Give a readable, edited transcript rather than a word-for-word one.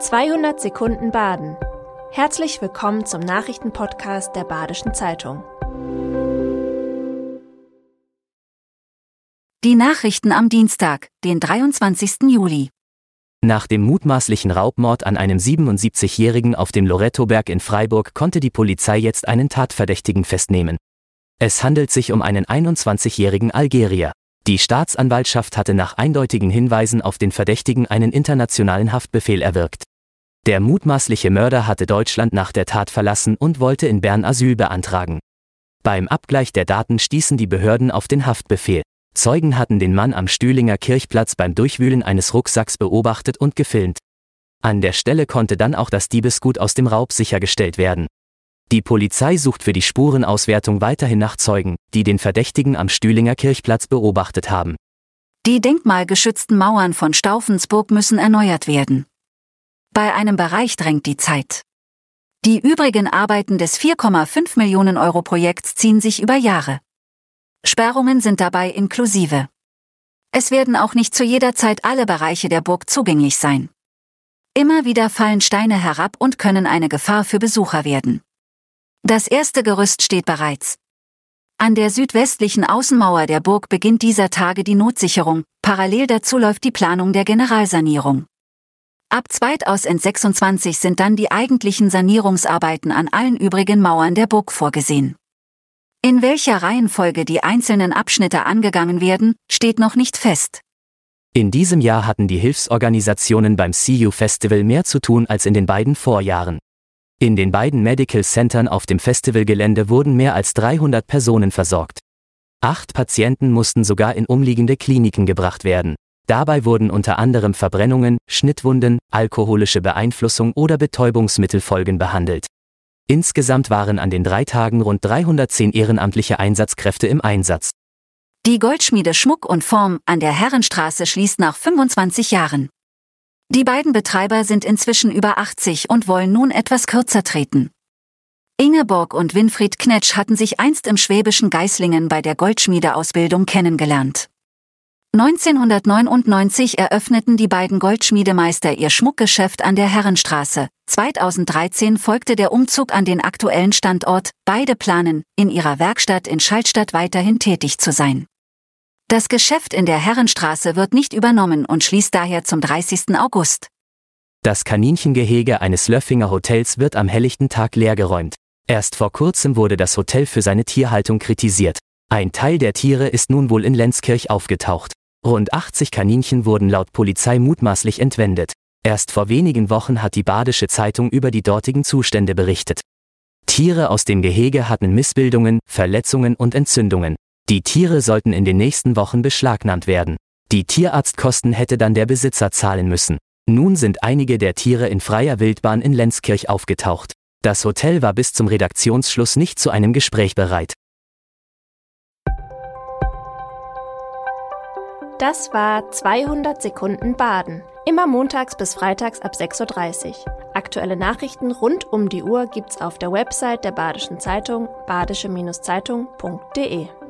200 Sekunden Baden. Herzlich willkommen zum Nachrichtenpodcast der Badischen Zeitung. Die Nachrichten am Dienstag, den 23. Juli. Nach dem mutmaßlichen Raubmord an einem 77-Jährigen auf dem Lorettoberg in Freiburg konnte die Polizei jetzt einen Tatverdächtigen festnehmen. Es handelt sich um einen 21-jährigen Algerier. Die Staatsanwaltschaft hatte nach eindeutigen Hinweisen auf den Verdächtigen einen internationalen Haftbefehl erwirkt. Der mutmaßliche Mörder hatte Deutschland nach der Tat verlassen und wollte in Bern Asyl beantragen. Beim Abgleich der Daten stießen die Behörden auf den Haftbefehl. Zeugen hatten den Mann am Stühlinger Kirchplatz beim Durchwühlen eines Rucksacks beobachtet und gefilmt. An der Stelle konnte dann auch das Diebesgut aus dem Raub sichergestellt werden. Die Polizei sucht für die Spurenauswertung weiterhin nach Zeugen, die den Verdächtigen am Stühlinger Kirchplatz beobachtet haben. Die denkmalgeschützten Mauern von Stauffensburg müssen erneuert werden. Bei einem Bereich drängt die Zeit. Die übrigen Arbeiten des 4,5 Millionen Euro Projekts ziehen sich über Jahre. Sperrungen sind dabei inklusive. Es werden auch nicht zu jeder Zeit alle Bereiche der Burg zugänglich sein. Immer wieder fallen Steine herab und können eine Gefahr für Besucher werden. Das erste Gerüst steht bereits. An der südwestlichen Außenmauer der Burg beginnt dieser Tage die Notsicherung, parallel dazu läuft die Planung der Generalsanierung. Ab 2026 sind dann die eigentlichen Sanierungsarbeiten an allen übrigen Mauern der Burg vorgesehen. In welcher Reihenfolge die einzelnen Abschnitte angegangen werden, steht noch nicht fest. In diesem Jahr hatten die Hilfsorganisationen beim CU Festival mehr zu tun als in den beiden Vorjahren. In den beiden Medical Centern auf dem Festivalgelände wurden mehr als 300 Personen versorgt. 8 Patienten mussten sogar in umliegende Kliniken gebracht werden. Dabei wurden unter anderem Verbrennungen, Schnittwunden, alkoholische Beeinflussung oder Betäubungsmittelfolgen behandelt. Insgesamt waren an den 3 Tagen rund 310 ehrenamtliche Einsatzkräfte im Einsatz. Die Goldschmiede Schmuck und Form an der Herrenstraße schließt nach 25 Jahren. Die beiden Betreiber sind inzwischen über 80 und wollen nun etwas kürzer treten. Ingeborg und Winfried Knetsch hatten sich einst im schwäbischen Geislingen bei der Goldschmiedeausbildung kennengelernt. 1999 eröffneten die beiden Goldschmiedemeister ihr Schmuckgeschäft an der Herrenstraße. 2013 folgte der Umzug an den aktuellen Standort. Beide planen, in ihrer Werkstatt in Schallstatt weiterhin tätig zu sein. Das Geschäft in der Herrenstraße wird nicht übernommen und schließt daher zum 30. August. Das Kaninchengehege eines Löffinger Hotels wird am helllichten Tag leergeräumt. Erst vor kurzem wurde das Hotel für seine Tierhaltung kritisiert. Ein Teil der Tiere ist nun wohl in Lenzkirch aufgetaucht. Rund 80 Kaninchen wurden laut Polizei mutmaßlich entwendet. Erst vor wenigen Wochen hat die Badische Zeitung über die dortigen Zustände berichtet. Tiere aus dem Gehege hatten Missbildungen, Verletzungen und Entzündungen. Die Tiere sollten in den nächsten Wochen beschlagnahmt werden. Die Tierarztkosten hätte dann der Besitzer zahlen müssen. Nun sind einige der Tiere in freier Wildbahn in Lenzkirch aufgetaucht. Das Hotel war bis zum Redaktionsschluss nicht zu einem Gespräch bereit. Das war 200 Sekunden Baden. Immer montags bis freitags ab 6:30 Uhr. Aktuelle Nachrichten rund um die Uhr gibt's auf der Website der Badischen Zeitung, badische-zeitung.de.